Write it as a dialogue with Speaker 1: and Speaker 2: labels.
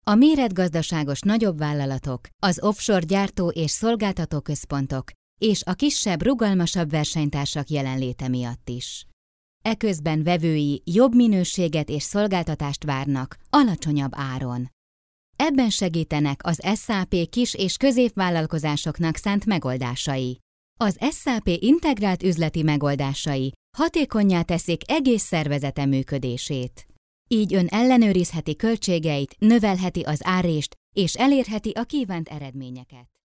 Speaker 1: A méretgazdaságos nagyobb vállalatok, az offshore gyártó és szolgáltató központok és a kisebb, rugalmasabb versenytársak jelenléte miatt is. Eközben vevői jobb minőséget és szolgáltatást várnak alacsonyabb áron. Ebben segítenek az SAP kis- és középvállalkozásoknak szánt megoldásai. Az SAP integrált üzleti megoldásai hatékonnyá teszik egész szervezete működését. Így ön ellenőrizheti költségeit, növelheti az árrést és elérheti a kívánt eredményeket.